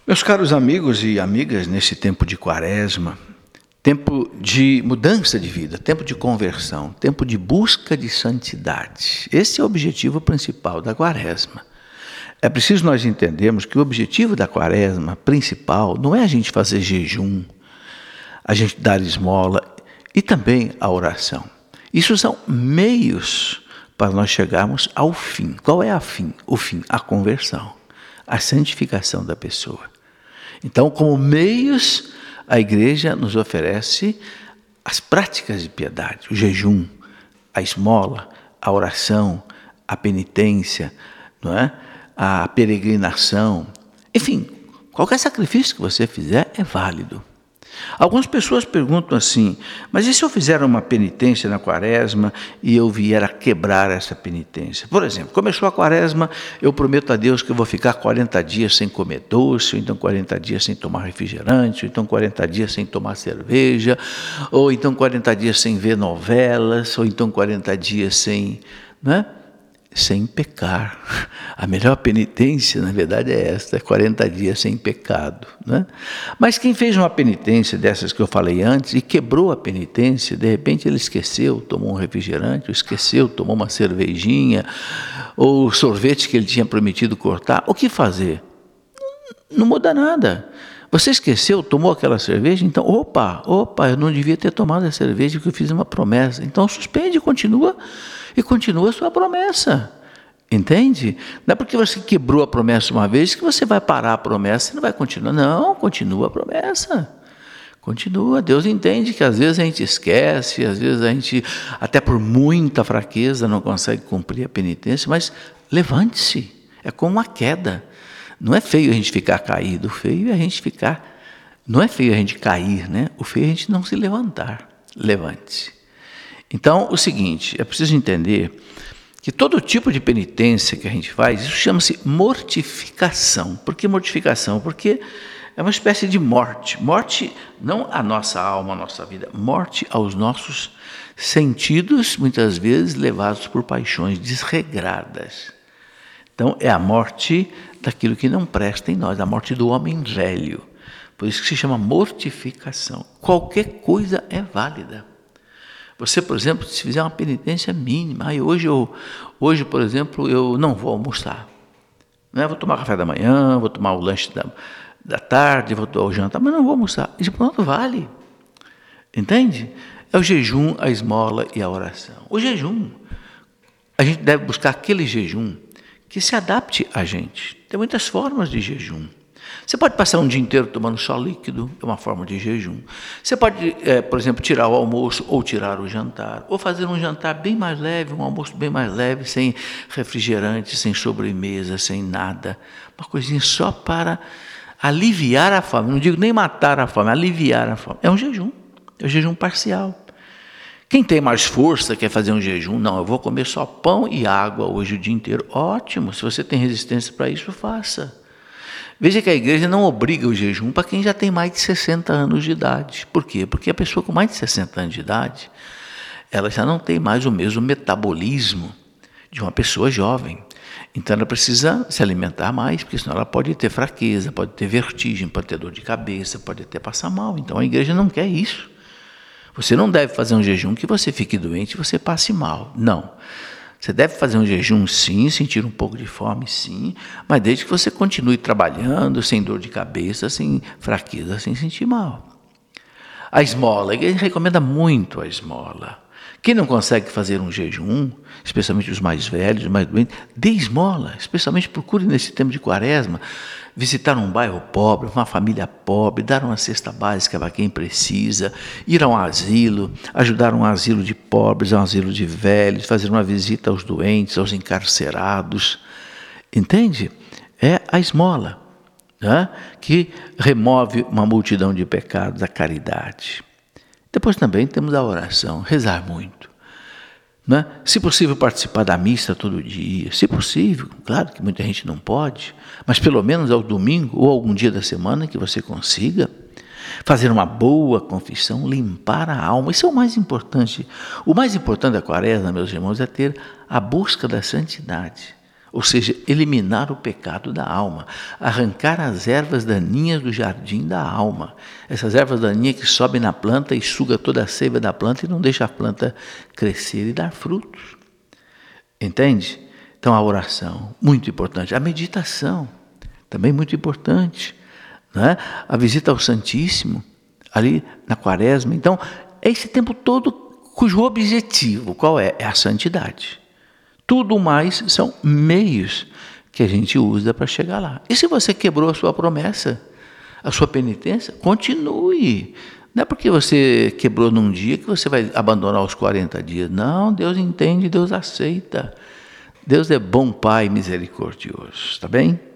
Meus caros amigos e amigas, nesse tempo de quaresma, tempo de mudança de vida, tempo de conversão, tempo de busca de santidade. Esse é o objetivo principal da quaresma. É preciso nós entendermos que o objetivo da quaresma principal não é a gente fazer jejum, a gente dar esmola e também a oração. Isso são meios para nós chegarmos ao fim. Qual é o fim? A conversão, a santificação da pessoa. Então, como meios, a igreja nos oferece as práticas de piedade, o jejum, a esmola, a oração, a penitência, não é? A peregrinação. Enfim, qualquer sacrifício que você fizer é válido. Algumas pessoas perguntam assim, mas e se eu fizer uma penitência na quaresma e eu vier a quebrar essa penitência? Por exemplo, começou a quaresma, eu prometo a Deus que eu vou ficar 40 dias sem comer doce, ou então 40 dias sem tomar refrigerante, ou então 40 dias sem tomar cerveja, ou então 40 dias sem ver novelas, ou então 40 dias sem, né? Sem pecar. A melhor penitência, na verdade, é esta, 40 dias sem pecado, né? Mas quem fez uma penitência dessas que eu falei antes e quebrou a penitência, de repente ele esqueceu, tomou um refrigerante, ou esqueceu, tomou uma cervejinha, ou sorvete que ele tinha prometido cortar, o que fazer? Não muda nada. Você esqueceu, tomou aquela cerveja, então, opa, eu não devia ter tomado a cerveja porque eu fiz uma promessa. Então suspende, continua a sua promessa. Entende? Não é porque você quebrou a promessa uma vez que você vai parar a promessa e não vai continuar. Não, continua a promessa. Continua. Deus entende que às vezes a gente esquece, às vezes a gente, até por muita fraqueza, não consegue cumprir a penitência, mas levante-se. É como uma queda. Não é feio a gente ficar caído, o feio é a gente ficar... Não é feio a gente cair, né? O feio é a gente não se levantar. Levante-se. Então, o seguinte, é preciso entender que todo tipo de penitência que a gente faz, isso chama-se mortificação. Por que mortificação? Porque é uma espécie de morte. Morte não à nossa alma, à nossa vida, morte aos nossos sentidos, muitas vezes levados por paixões desregradas. Então, é a morte daquilo que não presta em nós, a morte do homem velho. Por isso que se chama mortificação. Qualquer coisa é válida. Você, por exemplo, se fizer uma penitência mínima, hoje, por exemplo, eu não vou almoçar. Né? Vou tomar café da manhã, vou tomar o lanche da tarde, vou tomar o jantar, mas não vou almoçar. Isso pronto, vale. Entende? É o jejum, a esmola e a oração. O jejum, a gente deve buscar aquele jejum que se adapte a gente. Tem muitas formas de jejum. Você pode passar um dia inteiro tomando só líquido, é uma forma de jejum. Você pode, por exemplo, tirar o almoço ou tirar o jantar, ou fazer um jantar bem mais leve, um almoço bem mais leve, sem refrigerante, sem sobremesa, sem nada. Uma coisinha só para aliviar a fome. Não digo nem matar a fome, aliviar a fome. É um jejum parcial. Quem tem mais força quer fazer um jejum? Não, eu vou comer só pão e água hoje o dia inteiro. Ótimo, se você tem resistência para isso, faça. Veja que a igreja não obriga o jejum para quem já tem mais de 60 anos de idade. Por quê? Porque a pessoa com mais de 60 anos de idade, ela já não tem mais o mesmo metabolismo de uma pessoa jovem. Então ela precisa se alimentar mais, porque senão ela pode ter fraqueza, pode ter vertigem, pode ter dor de cabeça, pode até passar mal. Então a igreja não quer isso. Você não deve fazer um jejum que você fique doente e você passe mal. Não. Você deve fazer um jejum, sim, sentir um pouco de fome, sim, mas desde que você continue trabalhando, sem dor de cabeça, sem fraqueza, sem sentir mal. A esmola, a igreja recomenda muito a esmola. Quem não consegue fazer um jejum, especialmente os mais velhos, os mais doentes, dê esmola, especialmente procure nesse tempo de quaresma, visitar um bairro pobre, uma família pobre, dar uma cesta básica para quem precisa, ir a um asilo, ajudar um asilo de pobres, um asilo de velhos, fazer uma visita aos doentes, aos encarcerados. Entende? É a esmola, né? Que remove uma multidão de pecados, a caridade. Depois também temos a oração, rezar muito. Né? Se possível, participar da missa todo dia. Se possível, claro que muita gente não pode, mas pelo menos ao domingo ou algum dia da semana que você consiga fazer uma boa confissão, limpar a alma. Isso é o mais importante. O mais importante da quaresma, meus irmãos, é ter a busca da santidade. ou seja, eliminar o pecado da alma, arrancar as ervas daninhas do jardim da alma. Essas ervas daninhas que sobem na planta e sugam toda a seiva da planta e não deixa a planta crescer e dar frutos. Entende? Então a oração, muito importante. A meditação, também muito importante. Não é? A visita ao Santíssimo, ali na Quaresma. Então, é esse tempo todo cujo objetivo, qual é? É a santidade. Tudo mais são meios que a gente usa para chegar lá. E se você quebrou a sua promessa, a sua penitência, continue. Não é porque você quebrou num dia que você vai abandonar os 40 dias. Não, Deus entende, Deus aceita. Deus é bom Pai misericordioso, tá bem?